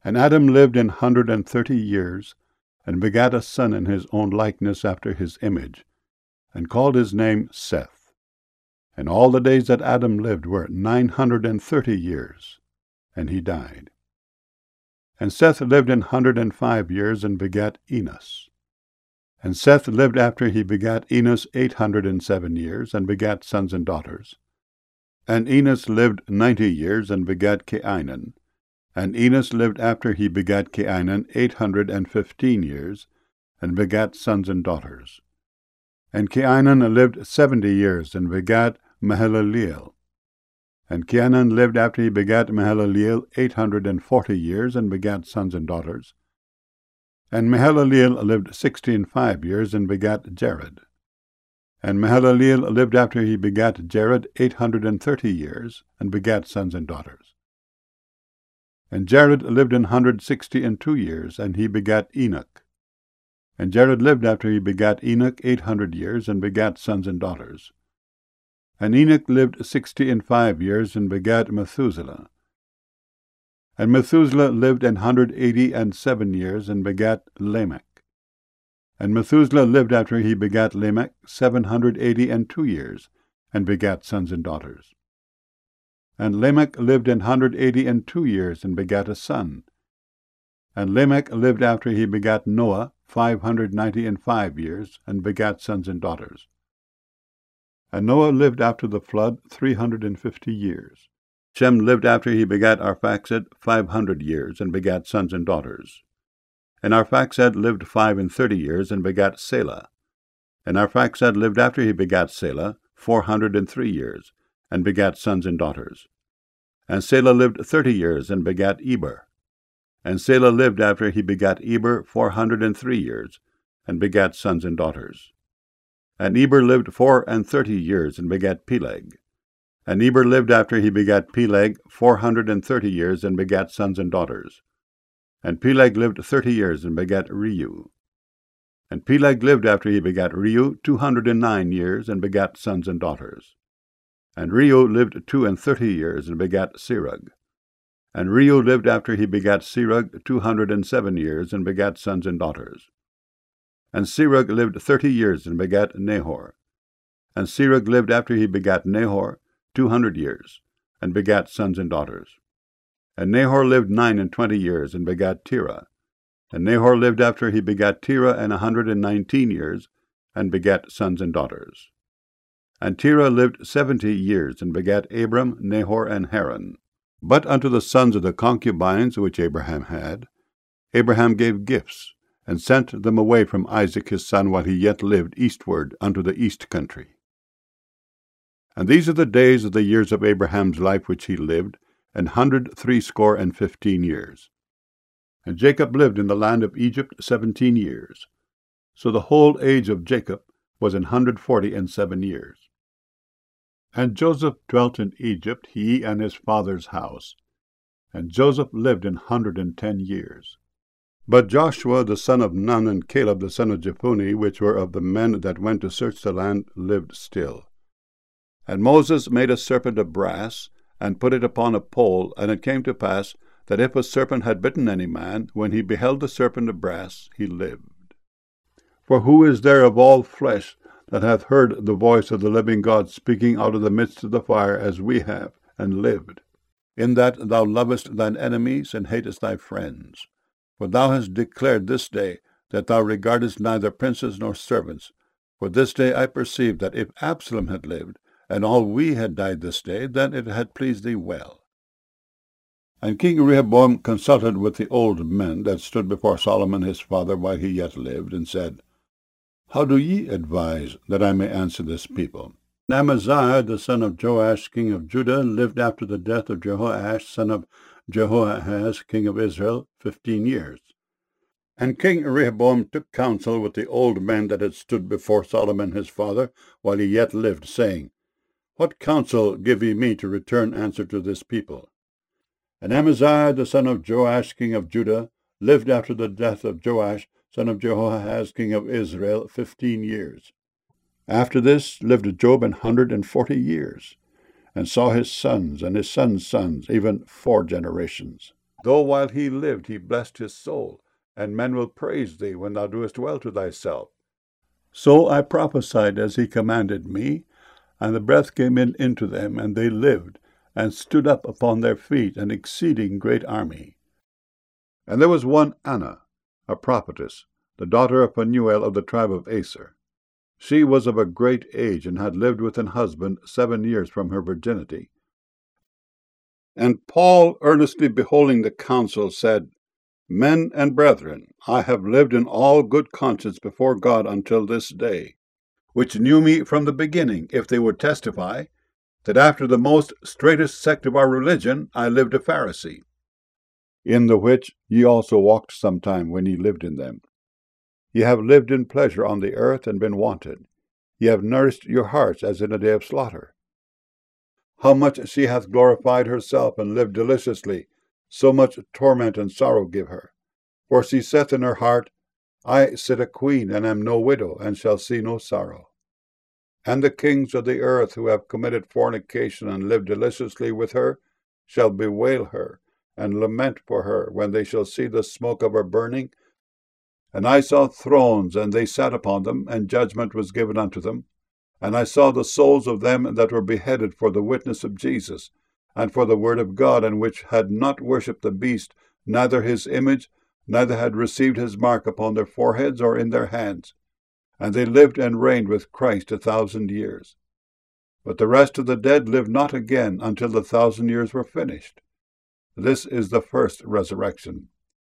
And Adam lived 130 years, and begat a son in his own likeness after his image, and called his name Seth. And all the days that Adam lived were 930 years, and he died. And Seth lived 105 years, and begat Enos. And Seth lived after he begat Enos 807 years, and begat sons and daughters. And Enos lived 90 years, and begat Cainan. And Enos lived after he begat Cainan 815 years, and begat sons and daughters. And Cainan lived 70 years, and begat Mahalaleel. And Cainan lived after he begat Mahalaleel 840 years, and begat sons and daughters. And Mahalaleel lived 65 years, and begat Jared. And Mahalaleel lived after he begat Jared 830 years, and begat sons and daughters. And Jared lived 162 years, and he begat Enoch. And Jared lived after he begat Enoch 800 years, and begat sons and daughters. And Enoch lived 65 years, and begat Methuselah. And Methuselah lived 187 years, and begat Lamech. And Methuselah lived after he begat Lamech 782 years, and begat sons and daughters. And Lamech lived 182 years, and begat a son. And Lamech lived after he begat Noah 595 years, and begat sons and daughters. And Noah lived after the flood 350 years. Shem lived after he begat Arphaxad 500 years, and begat sons and daughters. And Arphaxad lived 35 years, and begat Selah. And Arphaxad lived after he begat Selah 403 years, and begat sons and daughters. And Selah lived 30 years, and begat Eber. And Selah lived after he begat Eber 403 years, and begat sons and daughters. And Eber lived 34 years, and begat Peleg. And Eber lived after he begat Peleg 430 years, and begat sons and daughters. And Peleg lived 30 years, and begat Reu. And Peleg lived after he begat Reu 209 years, and begat sons and daughters. And Reu lived 32 years, and begat Serug. And Reu lived after he begat Serug 207 years, and begat sons and daughters. And Serug lived 30 years, and begat Nahor. And Serug lived after he begat Nahor 200 years, and begat sons and daughters. And Nahor lived 29 years, and begat Terah. And Nahor lived after he begat Terah 119 years, and begat sons and daughters. And Terah lived 70 years, and begat Abram, Nahor, and Haran. But unto the sons of the concubines which Abraham had, Abraham gave gifts, and sent them away from Isaac his son while he yet lived eastward unto the east country. And these are the days of the years of Abraham's life which he lived, 160 years. And Jacob lived in the land of Egypt 17 years. So the whole age of Jacob was 147 years. And Joseph dwelt in Egypt, he and his father's house. And Joseph lived 110 years. But Joshua the son of Nun and Caleb the son of Jephunneh, which were of the men that went to search the land, lived still. And Moses made a serpent of brass, and put it upon a pole, and it came to pass, that if a serpent had bitten any man, when he beheld the serpent of brass, he lived. For who is there of all flesh that hath heard the voice of the living God speaking out of the midst of the fire, as we have, and lived? In that thou lovest thine enemies, and hatest thy friends. For thou hast declared this day that thou regardest neither princes nor servants. For this day I perceive that if Absalom had lived, and all we had died this day, then it had pleased thee well. And King Rehoboam consulted with the old men that stood before Solomon his father while he yet lived, and said, How do ye advise, that I may answer this people? And Amaziah the son of Joash king of Judah lived after the death of Jehoash son of Jehoahaz king of Israel 15 years. And King Rehoboam took counsel with the old men that had stood before Solomon his father while he yet lived, saying, What counsel give ye me to return answer to this people? And Amaziah the son of Joash king of Judah lived after the death of Joash son of Jehoahaz king of Israel 15 years. After this lived Job 140 years, and saw his sons and his sons' sons, even 4 generations. though while he lived he blessed his soul, and men will praise thee when thou doest well to thyself. So I prophesied as he commanded me, and the breath came into them, and they lived, and stood up upon their feet, an exceeding great army. And there was one Anna, a prophetess, the daughter of Phanuel of the tribe of Aser. She was of a great age, and had lived with an husband 7 years from her virginity. And Paul, earnestly beholding the council, said, Men and brethren, I have lived in all good conscience before God until this day, which knew me from the beginning, if they would testify, that after the most straitest sect of our religion I lived a Pharisee, in the which ye also walked sometime when ye lived in them. Ye have lived in pleasure on the earth, and been wanted. Ye have nourished your hearts as in a day of slaughter. How much she hath glorified herself, and lived deliciously, so much torment and sorrow give her. For she saith in her heart, I sit a queen, and am no widow, and shall see no sorrow. And the kings of the earth, who have committed fornication and lived deliciously with her, shall bewail her, and lament for her, when they shall see the smoke of her burning. And I saw thrones, and they sat upon them, and judgment was given unto them. And I saw the souls of them that were beheaded for the witness of Jesus, and for the word of God, and which had not worshipped the beast, neither his image, neither had received his mark upon their foreheads or in their hands. And they lived and reigned with Christ 1,000 years. But the rest of the dead lived not again until the 1,000 years were finished. This is the first resurrection.